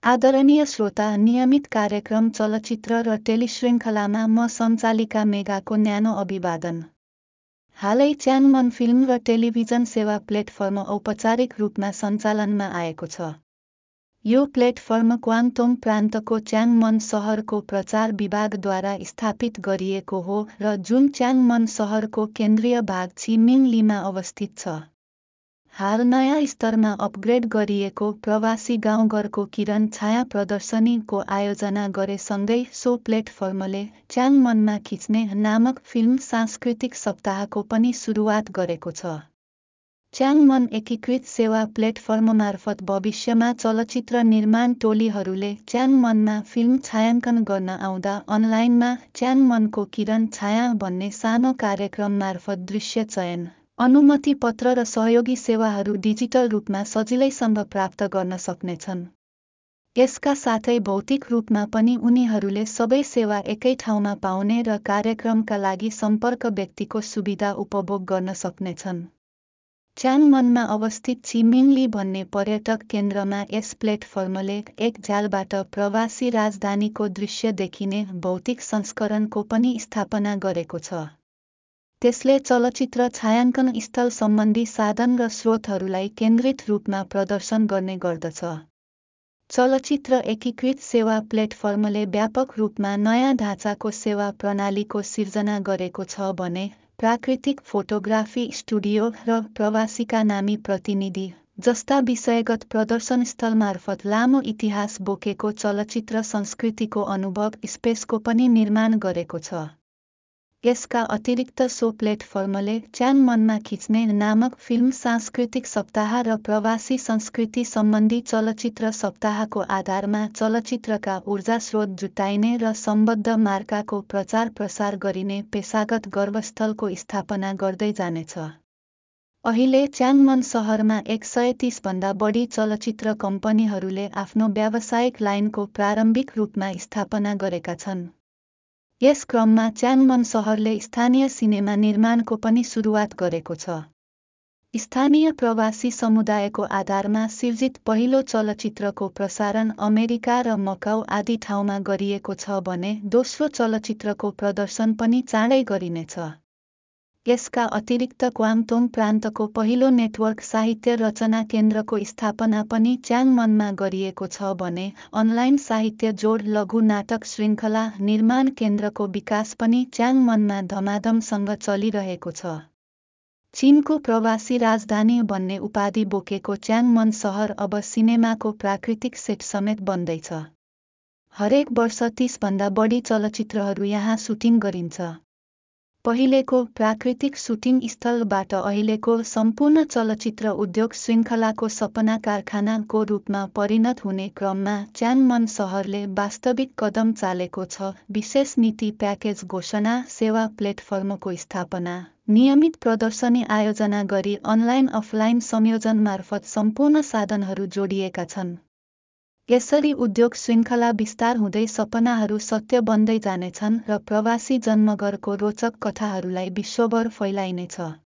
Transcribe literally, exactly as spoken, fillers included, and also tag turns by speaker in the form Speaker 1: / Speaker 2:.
Speaker 1: आदरणीय श्रोता, नियमित कार्यक्रम चलचित्र र टेलिश्रृङ्खलामा म सञ्चालिका मेगाको न्यानो अभिवादन। हालै च्याङमन फिल्म र टेलिभिजन सेवा प्लेटफर्म औपचारिक रूपमा सञ्चालनमा आएको छ। यो प्लेटफर्म क्वाङ्तोङ प्रान्तको च्याङमन सहरको प्रचार विभागद्वारा स्थापित गरिएको हो र जुन च्याङमन सहरको केन्द्रीय भाग छिमिङलीमा अवस्थित छ। हाल नयाँ स्तरमा अपग्रेड गरिएको प्रवासी गाउँघरको किरण छाया प्रदर्शनीको आयोजना गरेसँगै सो प्लेटफर्मले च्याङमनमा खिच्ने नामक फिल्म सांस्कृतिक सप्ताहको पनि सुरुवात गरेको छ। च्याङमन एकीकृत सेवा प्लेटफर्म मार्फत भविष्यमा चलचित्र निर्माण टोलीहरूले च्याङमनमा फिल्म छायाङ्कन गर्न आउँदा अनलाइनमा च्याङमनको किरण छाया भन्ने सानो कार्यक्रम मार्फत दृश्य चयन, अनुमति पत्र र सहयोगी सेवाहरू डिजिटल रूपमा सजिलैसँग प्राप्त गर्न सक्नेछन्। यसका साथै भौतिक रूपमा पनि उनीहरूले सबै सेवा एकै ठाउँमा पाउने र कार्यक्रमका लागि सम्पर्क व्यक्तिको सुविधा उपभोग गर्न सक्नेछन्। च्याङमनमा अवस्थित छिमिङली भन्ने पर्यटक केन्द्रमा यस प्लेटफर्मले एक झ्यालबाट प्रवासी राजधानीको दृश्य देखिने भौतिक संस्करणको पनि स्थापना गरेको छ। त्यसले चलचित्र छायाङ्कन स्थल सम्बन्धी साधन र स्रोतहरूलाई केन्द्रित रूपमा प्रदर्शन गर्ने गर्दछ। चलचित्र एकीकृत सेवा प्लेटफर्मले व्यापक रूपमा नयाँ ढाँचाको सेवा प्रणालीको सिर्जना गरेको छ भने प्राकृतिक फोटोग्राफी स्टुडियो र प्रवासीका नामी प्रतिनिधि जस्ता विषयगत प्रदर्शन स्थल मार्फत लामो इतिहास बोकेको चलचित्र संस्कृतिको अनुभव स्पेसको पनि निर्माण गरेको छ। यसका अतिरिक्त सो प्लेटफर्मले च्याङमनमा खिच्ने नामक फिल्म सांस्कृतिक सप्ताह र प्रवासी संस्कृति सम्बन्धी चलचित्र सप्ताहको आधारमा चलचित्रका ऊर्जा स्रोत जुटाइने र सम्बद्ध मार्काको प्रचार प्रसार गरिने पेशागत गर्भस्थलको स्थापना गर्दै जानेछ। अहिले च्याङमन सहरमा एक सय तीस भन्दा बढी चलचित्र कम्पनीहरूले आफ्नो व्यावसायिक लाइनको प्रारम्भिक रूपमा स्थापना गरेका छन्। यस क्रममा च्याङमन सहरले स्थानीय सिनेमा निर्माणको पनि सुरुवात गरेको छ। स्थानीय प्रवासी समुदायको आधारमा सिर्जित पहिलो चलचित्रको प्रसारण अमेरिका र मकाउ आदि ठाउँमा गरिएको छ भने दोस्रो चलचित्रको प्रदर्शन पनि चाँडै गरिनेछ। यसका अतिरिक्त क्वाङ्तोङ प्रान्तको पहिलो नेटवर्क साहित्य रचना केन्द्रको स्थापना पनि च्याङमनमा गरिएको छ भने अनलाइन साहित्य जोड लघु नाटक श्रृङ्खला निर्माण केन्द्रको विकास पनि च्याङमनमा धमाधमसँग चलिरहेको छ। चीनको प्रवासी राजधानी भन्ने उपाधि बोकेको च्याङमन सहर अब सिनेमाको प्राकृतिक सेट समेत बन्दैछ। हरेक वर्ष तीस भन्दा बढी चलचित्रहरू यहाँ सुटिङ गरिन्छ। पहिलेको प्राकृतिक सुटिङ स्थलबाट अहिलेको सम्पूर्ण चलचित्र उद्योग श्रृङ्खलाको सपना कारखानाको रूपमा परिणत हुने क्रममा च्याङमन सहरले वास्तविक कदम चालेको छ। विशेष नीति प्याकेज घोषणा, सेवा प्लेटफर्मको स्थापना, नियमित प्रदर्शनी आयोजना गरी अनलाइन अफलाइन संयोजन मार्फत सम्पूर्ण साधनहरू जोडिएका छन्। यसरी उद्योग श्रृङ्खला विस्तार हुँदै सपनाहरू सत्य बन्दै जानेछन् र प्रवासी जन्मघरको रोचक कथाहरूलाई विश्वभर फैलाइनेछ।